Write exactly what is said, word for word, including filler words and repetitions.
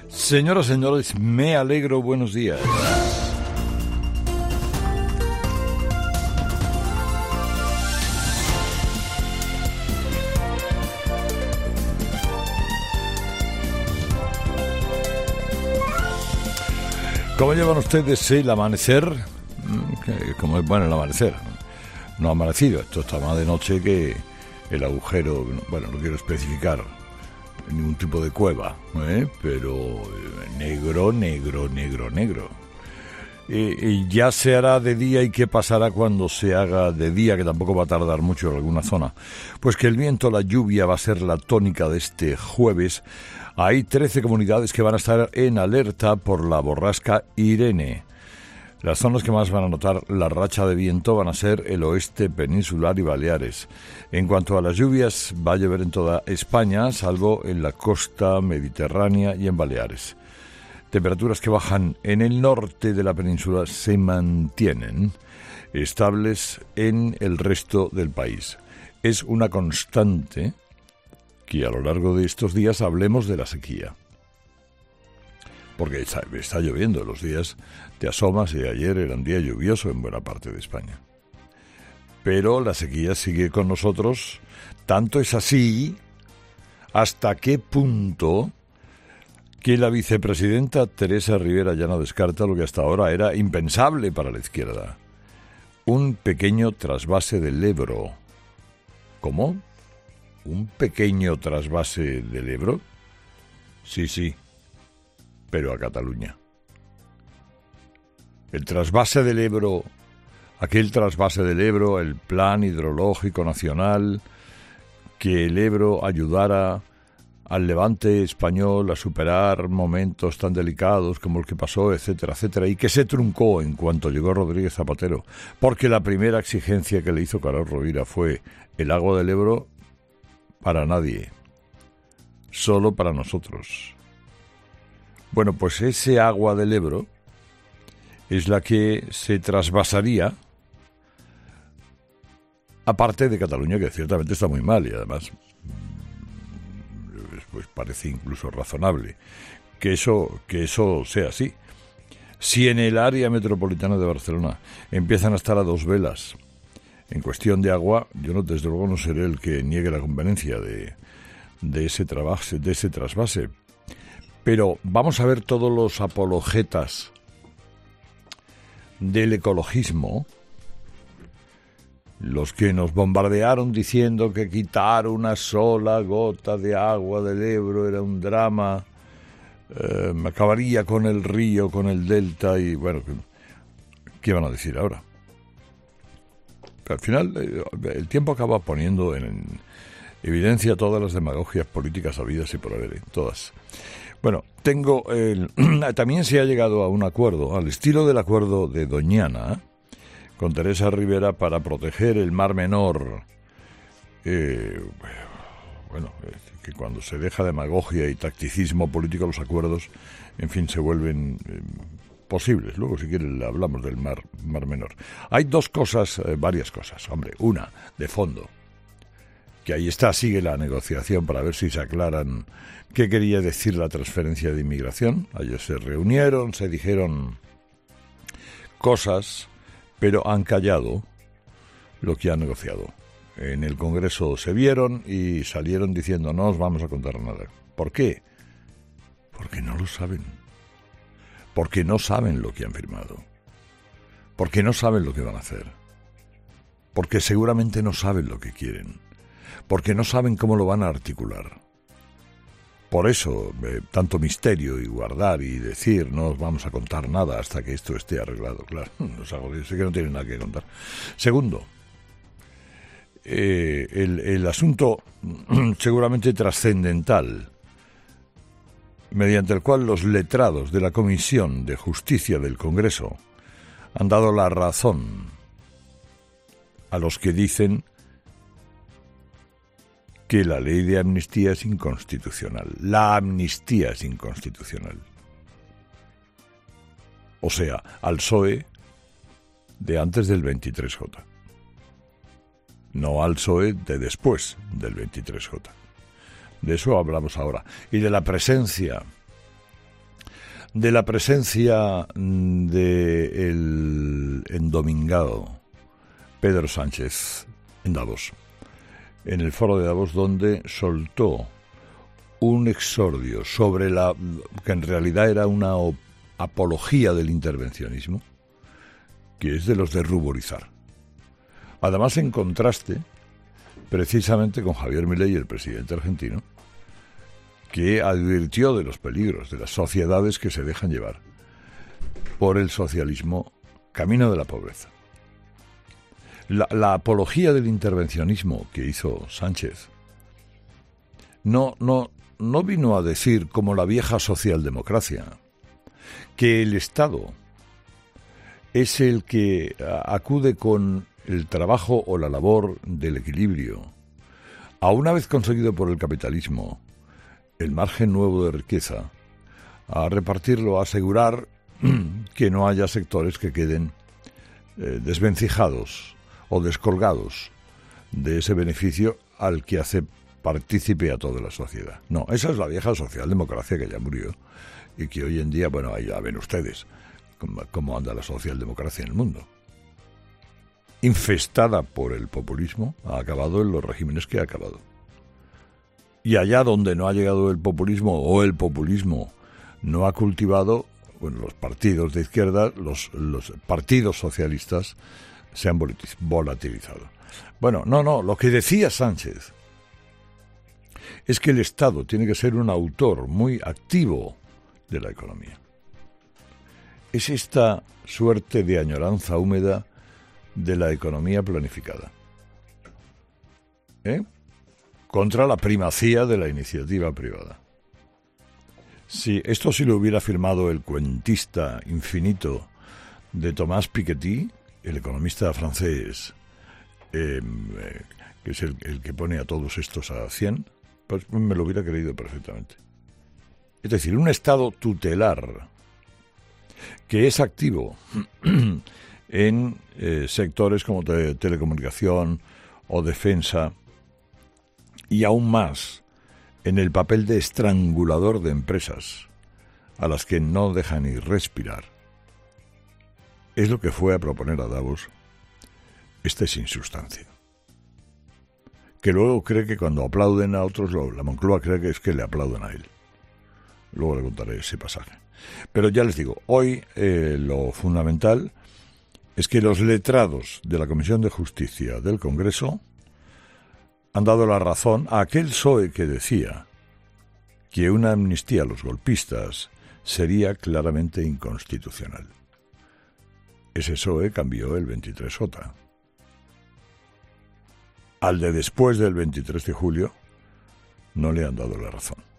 Señoras y señores, me alegro, buenos días. ¿Cómo llevan ustedes el amanecer? ¿Cómo es bueno el amanecer? No ha amanecido, esto está más de noche que el agujero, bueno, no quiero especificar ningún tipo de cueva, ¿eh? Pero negro, negro, negro, negro. Eh, y ya se hará de día, ¿y qué pasará cuando se haga de día? Que tampoco va a tardar mucho en alguna zona. Pues que el viento, la lluvia va a ser la tónica de este jueves. Hay trece comunidades que van a estar en alerta por la borrasca Irene. Las zonas que más van a notar la racha de viento van a ser el oeste peninsular y Baleares. En cuanto a las lluvias, va a llover en toda España, salvo en la costa mediterránea y en Baleares. Temperaturas que bajan en el norte de la península se mantienen estables en el resto del país. Es una constante que a lo largo de estos días hablemos de la sequía. Porque está, está lloviendo, los días te asomas y ayer era un día lluvioso en buena parte de España. Pero la sequía sigue con nosotros, tanto es así, hasta qué punto que la vicepresidenta Teresa Rivera ya no descarta lo que hasta ahora era impensable para la izquierda. Un pequeño trasvase del Ebro. ¿Cómo? ¿Un pequeño trasvase del Ebro? Sí, sí. Pero a Cataluña. El trasvase del Ebro, aquel trasvase del Ebro, el plan hidrológico nacional, que el Ebro ayudara al levante español a superar momentos tan delicados como el que pasó, etcétera, etcétera, y que se truncó en cuanto llegó Rodríguez Zapatero, porque la primera exigencia que le hizo Carlos Rovira fue el agua del Ebro para nadie, solo para nosotros. Bueno, pues ese agua del Ebro es la que se trasvasaría, aparte de Cataluña, que ciertamente está muy mal y además pues parece incluso razonable que eso, que eso sea así. Si en el área metropolitana de Barcelona empiezan a estar a dos velas en cuestión de agua, yo no, desde luego no seré el que niegue la conveniencia de, de ese trasvase, de ese trasvase. Pero vamos a ver todos los apologetas del ecologismo, los que nos bombardearon diciendo que quitar una sola gota de agua del Ebro era un drama, eh, acabaría con el río, con el delta y bueno, ¿qué van a decir ahora? Al final eh, el tiempo acaba poniendo en evidencia todas las demagogias políticas habidas y por haber, ¿eh? Todas. Bueno, tengo el, también se ha llegado a un acuerdo, al estilo del acuerdo de Doñana, con Teresa Rivera para proteger el Mar Menor. Eh, bueno, que cuando se deja demagogia y tacticismo político los acuerdos, en fin, se vuelven eh, posibles. Luego, si quieren, hablamos del Mar, Mar Menor. Hay dos cosas, eh, varias cosas, hombre. Una, de fondo, que ahí está, sigue la negociación para ver si se aclaran qué quería decir la transferencia de inmigración. Ayer se reunieron, se dijeron cosas, pero han callado lo que han negociado. En el Congreso se vieron y salieron diciendo no os vamos a contar nada. ¿Por qué? Porque no lo saben. Porque no saben lo que han firmado. Porque no saben lo que van a hacer. Porque seguramente no saben lo que quieren. Porque no saben cómo lo van a articular. Por eso, eh, tanto misterio y guardar y decir, no os vamos a contar nada hasta que esto esté arreglado. Claro, no es algo, sé que no tienen nada que contar. Segundo, eh, el, el asunto seguramente trascendental, mediante el cual los letrados de la Comisión de Justicia del Congreso han dado la razón a los que dicen que la ley de amnistía es inconstitucional. La amnistía es inconstitucional. O sea, al P S O E de antes del veintitrés jota. No al P S O E de después del veintitrés jota. De eso hablamos ahora. Y de la presencia de la presencia de el endomingado Pedro Sánchez en Davos, en el foro de Davos, donde soltó un exordio sobre la que en realidad era una apología del intervencionismo, que es de los de ruborizar. Además, en contraste, precisamente con Javier Milei, el presidente argentino, que advirtió de los peligros de las sociedades que se dejan llevar por el socialismo camino de la pobreza. La, la apología del intervencionismo que hizo Sánchez no, no, no vino a decir, como la vieja socialdemocracia, que el Estado es el que acude con el trabajo o la labor del equilibrio, a una vez conseguido por el capitalismo el margen nuevo de riqueza, a repartirlo, a asegurar que no haya sectores que queden eh, desvencijados o descolgados de ese beneficio al que hace partícipe a toda la sociedad. No, esa es la vieja socialdemocracia que ya murió y que hoy en día, bueno, ahí ya ven ustedes cómo, cómo anda la socialdemocracia en el mundo. Infestada por el populismo, ha acabado en los regímenes que ha acabado. Y allá donde no ha llegado el populismo o el populismo no ha cultivado, bueno, los partidos de izquierda, los, los partidos socialistas se han volatilizado. Bueno, no, no, lo que decía Sánchez es que el Estado tiene que ser un autor muy activo de la economía. Es esta suerte de añoranza húmeda de la economía planificada, ¿eh? contra la primacía de la iniciativa privada. Si esto sí lo hubiera firmado el cuentista infinito de Thomas Piketty, el economista francés, eh, que es el, el que pone a todos estos a cien, pues me lo hubiera creído perfectamente. Es decir, un Estado tutelar que es activo en eh, sectores como te, telecomunicación o defensa, y aún más en el papel de estrangulador de empresas a las que no deja ni respirar, es lo que fue a proponer a Davos este sin sustancia. Que luego cree que cuando aplauden a otros, la Moncloa cree que es que le aplauden a él. Luego le contaré ese pasaje. Pero ya les digo, hoy eh, lo fundamental es que los letrados de la Comisión de Justicia del Congreso han dado la razón a aquel P S O E que decía que una amnistía a los golpistas sería claramente inconstitucional. Ese P S O E cambió el veintitrés J. Al de después del veintitrés de julio no le han dado la razón.